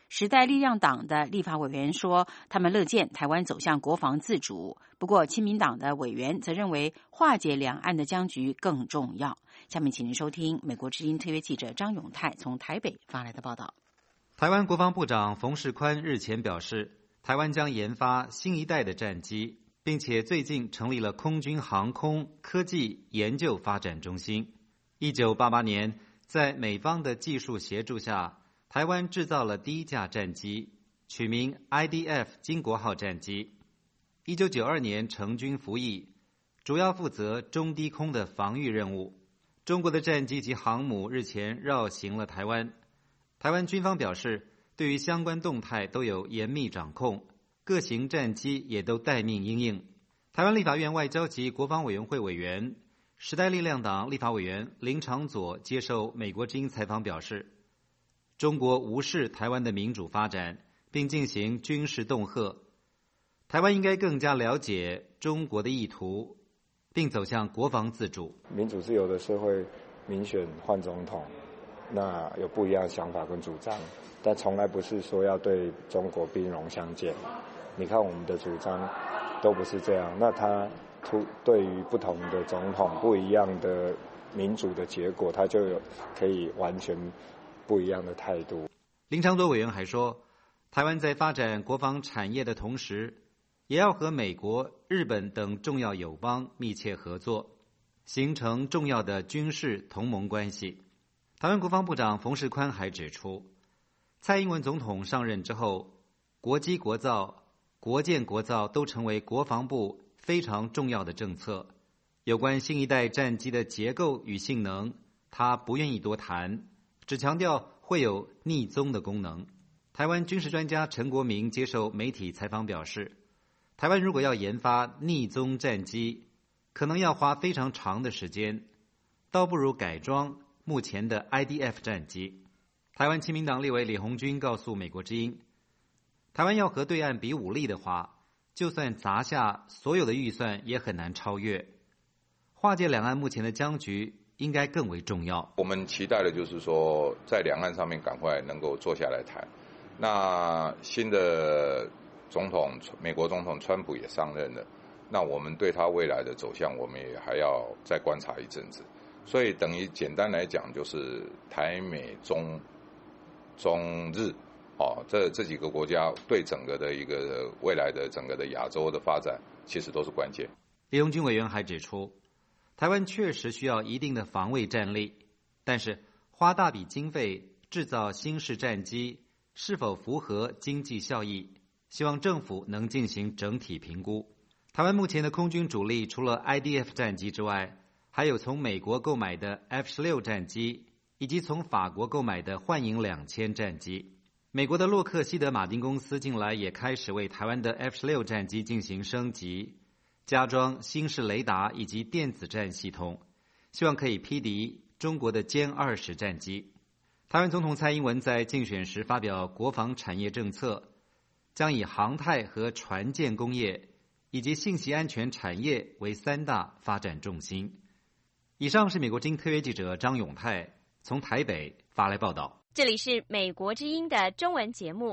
S2: 时代力量党的立法委员说，他们乐见台湾走向国防自主。不过，亲民党的委员则认为，化解两岸的僵局更重要。下面请您收听美国之音特约记者张永泰从台北发来的报道。
S7: 台湾国防部长冯世宽日前表示，台湾将研发新一代的战机，并且最近成立了空军航空科技研究发展中心。1988年，在美方的技术协助下，台湾制造了第一架战机，取名 IDF 经国号战机。1992年成军服役，主要负责中低空的防御任务。中国的战机及航母日前绕行了台湾。台湾军方表示，对于相关动态都有严密掌控，各型战机也都待命因应。台湾立法院外交及国防委员会委员、时代力量党立法委员林长佐接受美国之音采访表示，中国无视台湾的民主发展，并进行军事恫吓。台湾应该更加了解中国的意图，并走向国防自主。
S14: 民主自由的社会，民选换总统，那有不一样的想法跟主张，但从来不是说要对中国兵戎相见。你看我们的主张都不是这样，那他对于不同的总统不一样的民主的结果，他就有可以完全不一样的态度。
S7: 林长佐委员还说，台湾在发展国防产业的同时，也要和美国、日本等重要友邦密切合作，形成重要的军事同盟关系。台湾国防部长冯世宽还指出，蔡英文总统上任之后，国机国造、国建国造都成为国防部非常重要的政策。有关新一代战机的结构与性能，他不愿意多谈，只强调会有匿踪的功能。台湾军事专家陈国明接受媒体采访表示，台湾如果要研发匿踪战机，可能要花非常长的时间，倒不如改装目前的 IDF 战机。台湾亲民党立委李鸿钧告诉美国之音，台湾要和对岸比武力的话，就算砸下所有的预算也很难超越。化解两岸目前的僵局应该更为重要。
S18: 我们期待的就是说，在两岸上面赶快能够坐下来谈。那新的总统，美国总统川普也上任了，那我们对他未来的走向，我们也还要再观察一阵子。所以等于简单来讲，就是台美中日这几个国家对整个的一个未来的整个的亚洲的发展，其实都是关键。
S7: 李鸿钧委员还指出，台湾确实需要一定的防卫战力，但是花大笔经费制造新式战机是否符合经济效益，希望政府能进行整体评估。台湾目前的空军主力除了 IDF 战机之外，还有从美国购买的 F-16 战机，以及从法国购买的幻影2000战机。美国的洛克希德马丁公司近来也开始为台湾的 F-16 战机进行升级，加装新式雷达以及电子战系统，希望可以匹敌中国的歼20战机。台湾总统蔡英文在竞选时发表国防产业政策，将以航太和船舰工业以及信息安全产业为3大发展重心。以上是美国之音特约记者张永泰从台北发来报道。
S8: 这里是美国之音的中文节目。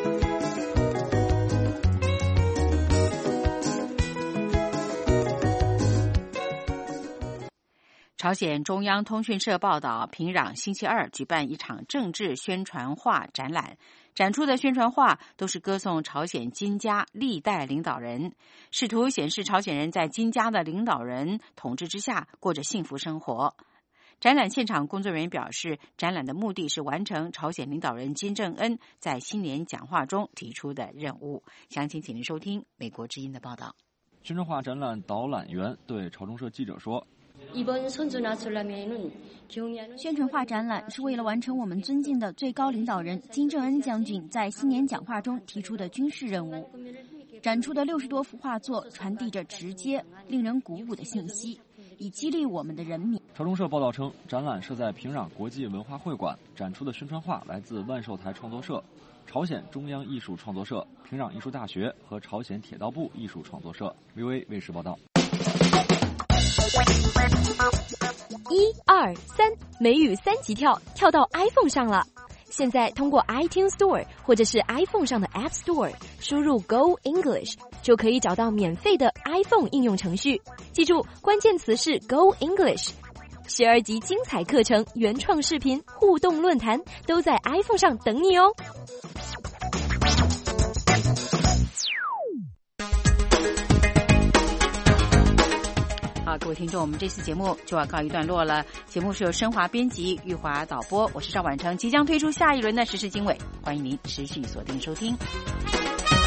S2: 朝鲜中央通讯社报道，平壤星期二举办一场政治宣传画展览，展出的宣传画都是歌颂朝鲜金家历代领导人，试图显示朝鲜人在金家的领导人统治之下过着幸福生活。展览现场工作人员表示，展览的目的是完成朝鲜领导人金正恩在新年讲话中提出的任务。详情请您收听美国之音的报道。
S19: 宣传画展览导览员对朝中社记者说，
S20: 宣传画展览是为了完成我们尊敬的最高领导人金正恩将军在新年讲话中提出的军事任务。展出的60多幅画作传递着直接、令人鼓舞的信息，以激励我们的人民。
S19: 朝中社报道称，展览设在平壤国际文化会馆，展出的宣传画来自万寿台创作社、朝鲜中央艺术创作社、平壤艺术大学和朝鲜铁道部艺术创作社。VOA 卫视报道。
S17: 1、2、3，美语3级跳，跳到 iPhone 上了。
S5: 现在通过 iTunes Store 或者是 iPhone 上的 App Store 输入 Go English 就可以找到免费的 iPhone 应用程序。记住，关键词是 Go English。12集精彩课程、原创视频、互动论坛都在 iPhone 上等你哦。
S2: 好，各位听众，我们这次节目就要告一段落了。节目是由升华编辑、玉华导播，我是赵婉成，即将推出下一轮的时事经纬，欢迎您持续锁定收听。